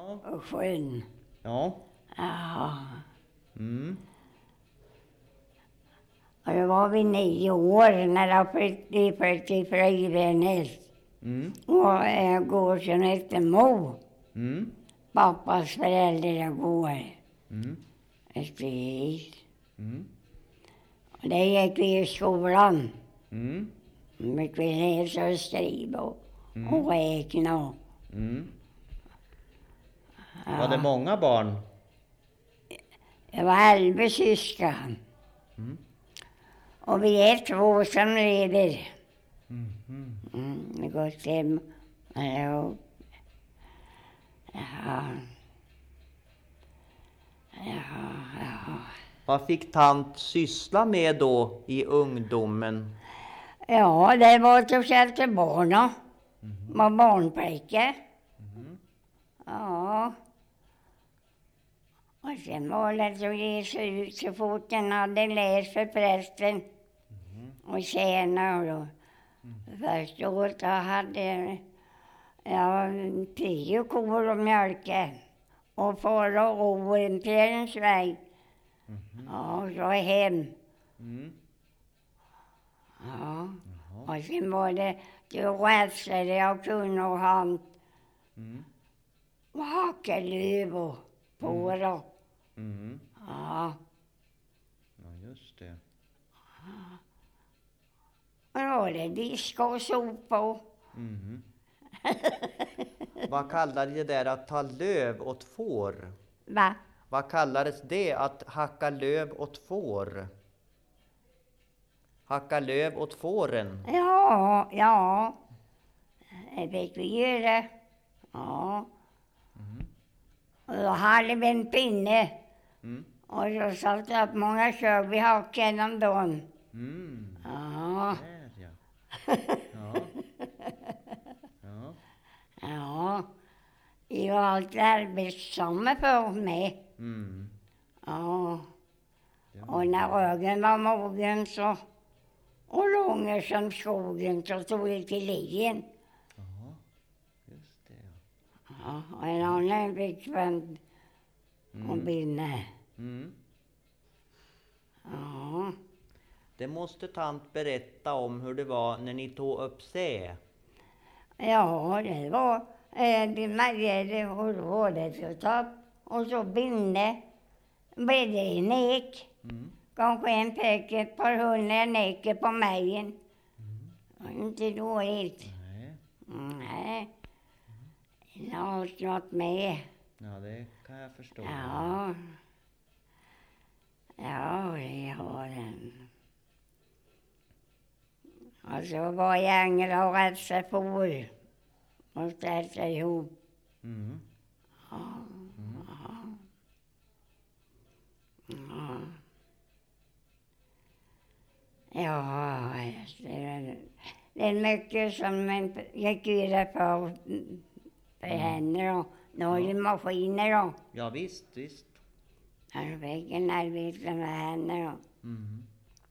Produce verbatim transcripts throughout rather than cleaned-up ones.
och sjön. Ja. Ja. Mm. Och då var vi nio år när jag flyttade för till Frivenäs. Mm. Och äh, går som heter Mo. Mm. Pappas föräldrar går. Mm. Precis. Mm. Och det gick vi i skolan. Mm. Vi kunde läsa och skriva och, Mm. och räkna. Mm. Ja. Var det många barn? Det var elva syskon. Mm. Och vi är två som lever. Mm. Mm. Mm, vi går hem. Ja. Ja. Ja, ja. Vad fick tant syssla med då i ungdomen? Ja, det var att sätta barnen. Mm. Var barnpojke. Mm. Ja. Och sen var det att ge sig ut så fort den hade läst för prästen. Mm. Och tjäna då. Mm. Första året hade jag tio kor och mjölke. Och förra året till en sväng. Mm. Ja, så hem. Mm. Ja. Jaha. Och sen var det till rädsla jag kunde ha hand. Mm. Och hacka löv och påra. Mm. Ja. Ja, just det. Och då var det diska och sopa och... Mm. Vad kallade det där att ta löv åt får? Va? Vad kallades det att hacka löv åt får? Hacka löv åt fåren? Ja, ja. Det fick vi göra. Ja. Mm. Och då hade vi en pinne. Mm. Och så satt upp många kög vi hackade genom dagen. Mm. Ja. Där, ja. Ja. Ja. Ja. Vi var alltid arbetsamma för mig. Mm. Ja. Ja. Och när rögen var mogen så... Och långa som skogen så tog vi till ligen. Ja, just det. Ja. Ja, och en annan fick vänd och Mm. binda. Mm. Ja. Det måste tant berätta om hur det var när ni tog upp sä. Ja, det var eh, det märkade och då var det så tapp. Och så binde. Blev det en ek. Mm. Kanske en pek ett par hundra neker på mägen. Mm. Det var inte dåligt. Nej. Nej. Det har snart med. Ja, det kan jag förstå. Ja. Ja, det har den. Och så var jag änglar och rätsa får. Och ställde ihop. Mm. Ja. Mm. Ja. Ja. Ja, det är, det är mycket som man gick göra för, för henne då. Nu har ju maskiner då. Ja, visst, visst. Jag fick en arbete med henne då. Mm.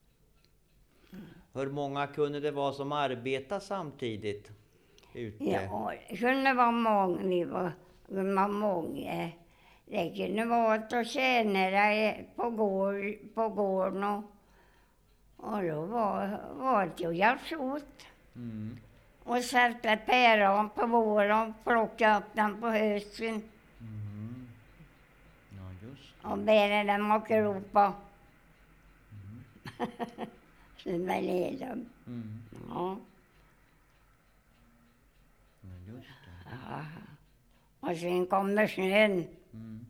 Hur många kunde det vara som arbetade samtidigt ute? Ja, det kunde vara många. Vi var, vi var många. Det kunde vara att tjänare på, gård, på gården och, och då var, var det att hjälpas åt. Mm. Och sätta päron på våren och plocka upp den på hösten. Mm. Ja, just det. Och bära dem och ropa. Mm. Så det var ledom. Mm. Ja. Ja, just det. Ja. Och sen kommer snön. Mm.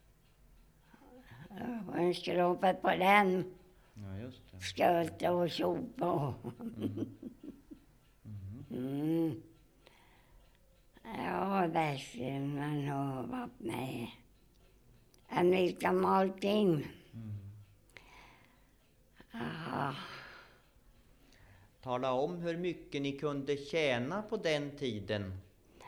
Och en skrapa på den. Ja, just det. Stöta och sopa. Mm. Mm. Mm. Ja, där ser man har varit med. En vet om allting. Mm. Ja. Tala om hur mycket ni kunde tjäna på den tiden.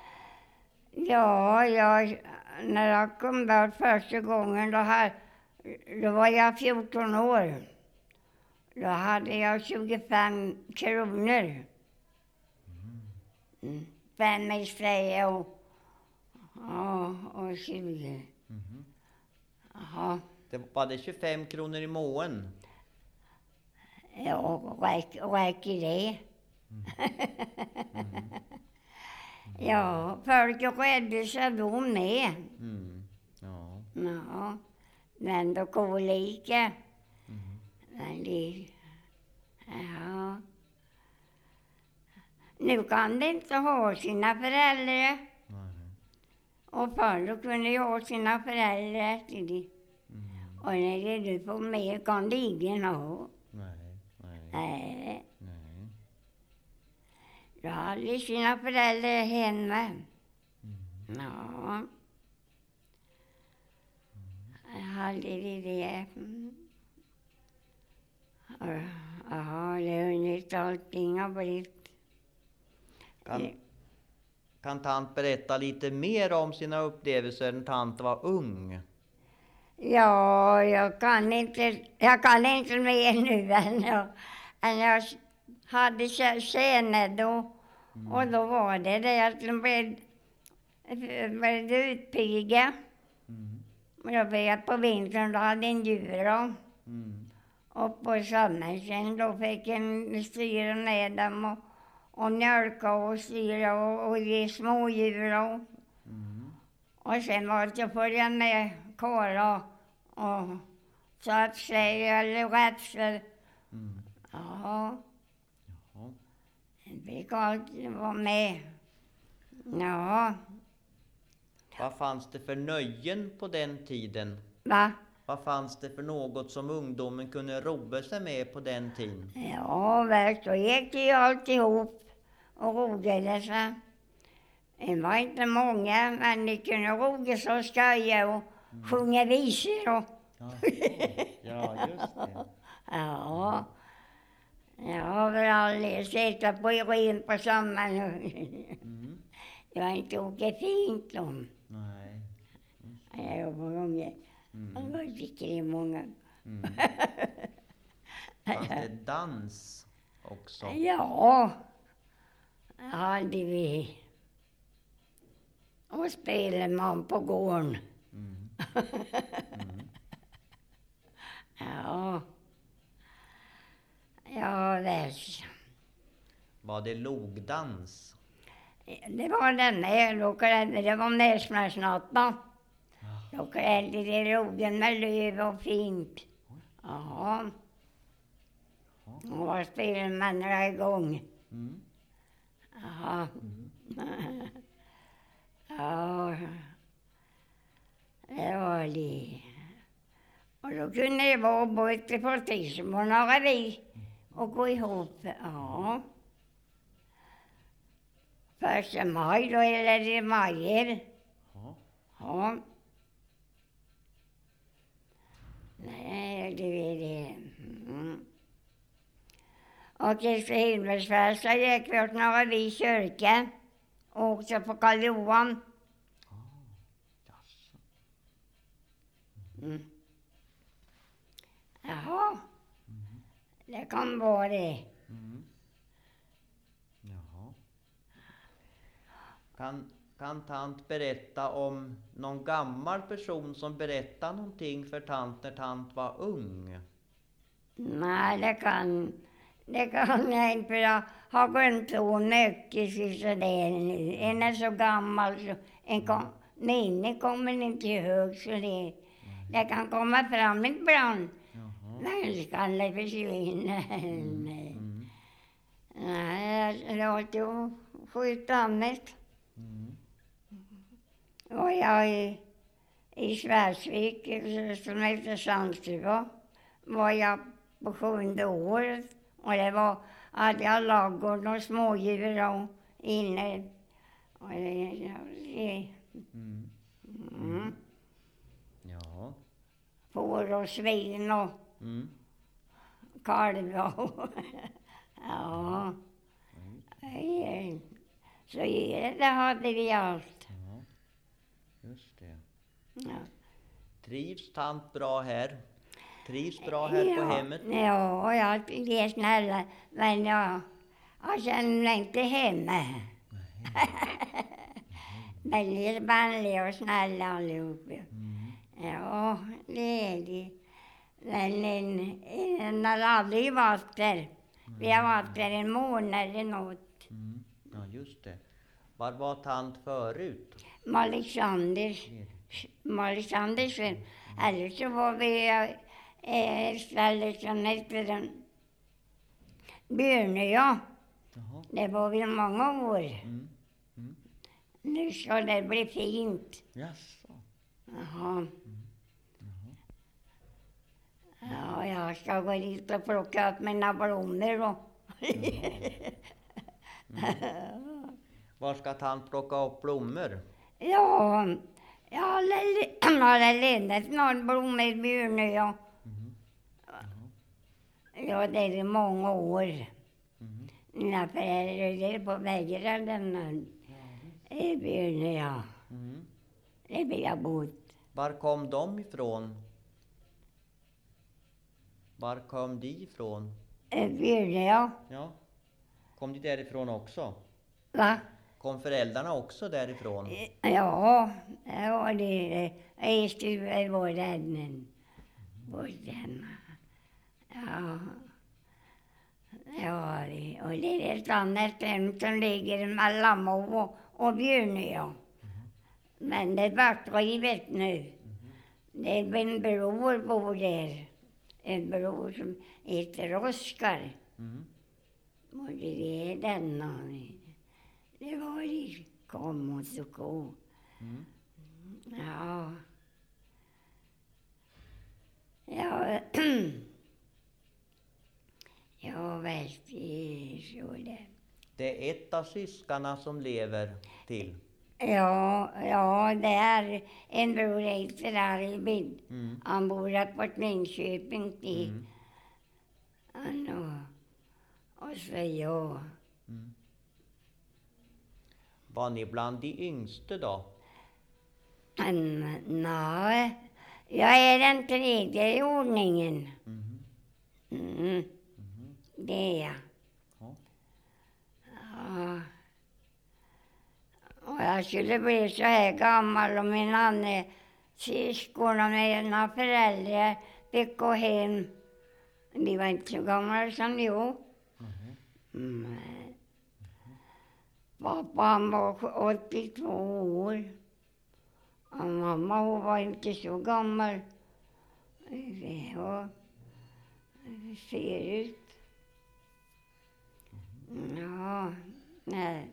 Ja, jag, när jag kom bort första gången då, här, då var jag fjorton år. Då hade jag tjugofem kronor. Mm. Fem i trä och, Ja, och tjugo. Mhm. Jaha. Det var det tjugofem kronor i månaden? Ja, räcker, räcker det? Ja, folk räddade sig då med. Mm. Ja. Ja, men då går lika. Mm. Men det, ja. Nu kan de inte ha sina föräldrar. Nej. Och förr kunde ju ha sina föräldrar till det. Mm. Och när det du får mer kan det ingen ha. Nej. Nej. Nej, Nej. du har aldrig sina föräldrar hemma. Mm. Ja. Jag hade det det. Mm. Och, ja, det är hunnit allting har blivit. Kan, kan tant berätta lite mer om sina upplevelser när tant var ung? Ja, jag kan inte, jag kan inte mer nu än jag, än jag hade senare då. Mm. Och då var det det att de blev, blev utpiga. Mm. Och jag vet på vintern då hade en djur då. Mm. Och på sommaren då fick en styra med dem och, och mjölka och styra och, och ge smådjur då. Mm. Och sen var det att följa med kåra och så att säga eller rädsel. Mm. Ja. Jaha. Det fick alltid vara med. Ja. Vad fanns det för nöjen på den tiden? Va? Vad fanns det för något som ungdomen kunde roa sig med på den tiden? Ja, verkligen. Då gick det ju alltihop och rogade sig. Det var inte många, men de kunde roga sig och skoja och mm. sjunga visor. Och ja, ja, just det. Ja. Jag har väl aldrig sett på ren på sommaren. Mm. Det var inte åka fint om. Nej. Mm. Jag var många. Mm. Jag var tycker många. Mm. Fanns det dans också? Ja. Ja, hade vi. Och spelade man på gården. Mm. Mm. Ja. Ja, väl. Var det logdans? Det var den där. Det var näsmärsnatten. Då klädde de rogen med löv och fint. Ja. Och var spelade man några gång. Mm. Ja. Mm. Ja. Det var det. Och då kunde det vara både på tisdag och några vi och gå ihop. Ja. Första maj då, eller det majer. Ja. Ja. Nej, det är det. Mm. Och efter himmelsfärd så gick vi åt några vi kyrka. Och också på Karl Johan. Mm. Jaha. Mm. Det kan vara det. Mm. Jaha. Kan, kan tant berätta om någon gammal person som berättade någonting för tant när tant var ung? Nej, det kan, det kan jag inte. Jag har glömt så mycket sådär nu. En är så gammal så en kom, minne kommer inte ihåg så det, det kan komma fram ibland. Men så kan det försvinna. Mm. Mm. Nej, det låter ju sjukt annat. Mm. Och jag i, i Svärsvik, som heter Sandstuva, var jag på sjunde året. Och det var att jag ladugård och smådjur och inne. Och det, det, mm. Mm. Ja. Får och svin och mm. kalv och ja. Mm. Så det hade vi allt. Ja, just det. Ja. Trivs tant bra här? Trivs bra här ja, på hemmet? Ja, jag är snälla. Men jag, jag känner mig inte hemma. väldigt vänliga och snälla allihop. Mm. Ja, det är det. Men en, en har aldrig varit där. Vi har varit där en månad eller något. Mm. Ja, just det. Var var tant förut? Alexanders. Alexanders. Eller så var vi eh, stället som hette Björnöja. Jaha. Det var vi många år. Mm. Mm. Nu ska det bli fint. Jaså. Jaha. Ja, jag ska gå dit och plocka upp mina blommor då. Var ska tant plocka upp blommor? Ja, jag har lämnat någon blommor i Björnöja. Mm. Ja, det är många år. Mm. Mina föräldrar är på väggen den i Björnöja. Mm. Det vill jag bort. Var kom de ifrån? Var kom de ifrån? Björnöja, Ja. Kom de därifrån också? va? Kom föräldrarna också därifrån? Ja, det var det. Estuver var den. Var den. Ja. Ja, det, och det är ett annat hem som ligger mellan Mo och, och Björnöja. Men det vart rivet nu. Det är en bror bor där. En bror som heter Oskar. Mm. Och det är denna. Det var i kom och så gå. Mm. Ja. Ja. Ja, visst, det är så det. Det är ett av syskarna som lever till. Ja, ja, det är en bror heter Arvid. Mm. Han bor här på Linköping till. Mm. Han och, och så jag. Mm. Var ni bland de yngste då? Men, nej, jag är den tredje i ordningen. Mm. Mm, Mm. det är jag. Ja. Ja. Och jag skulle bli så här gammal och min andra syskon och mina föräldrar fick gå hem. De var inte så gamla som jag. Mhm. Mm. Pappa han var åttiotvå år. Och mamma hon var inte så gammal. Ja, det ser ut. Ja, nej.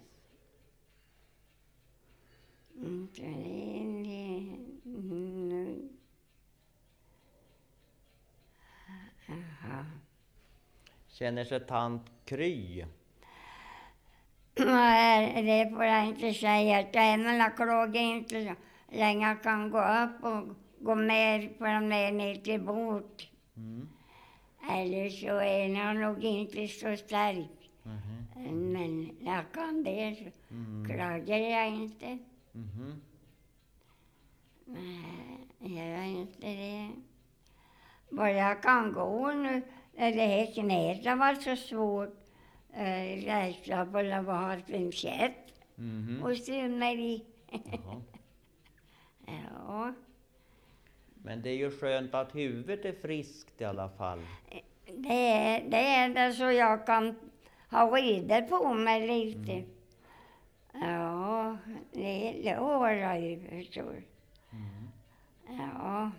Inte det. Mm. Jaha. Känner sig tant kry? Nej, det får jag inte säga. Men jag klagar inte så länge jag kan gå upp och gå med på de där ner till bort. Mm. Eller så är jag nog inte så stark. Mhm. Men jag kan det så Mm. klagar jag inte. Mhm. Nej, jag gör inte det. Bara jag kan gå nu. Det här knät har varit så svårt. Jag skulle ha en käpp Mhm. och simma i. Jaha. Ja, Men det är ju skönt att huvudet är friskt i alla fall. det är det, är det så jag kan ha reda på mig lite. Mm. Ja, det, det har jag ju förstår. Mm. Ja.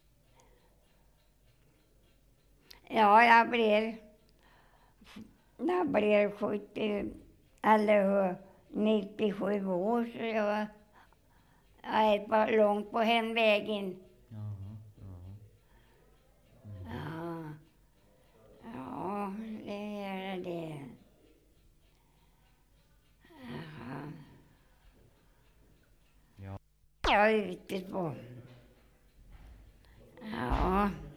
Ja, jag blev, jag blev sjuttio, eller nittiosju år, så jag, jag är på, långt på hemvägen. Jaha, jaha. Ja, ja, det är det. Ja. Ja. Jag är ute på. Ja.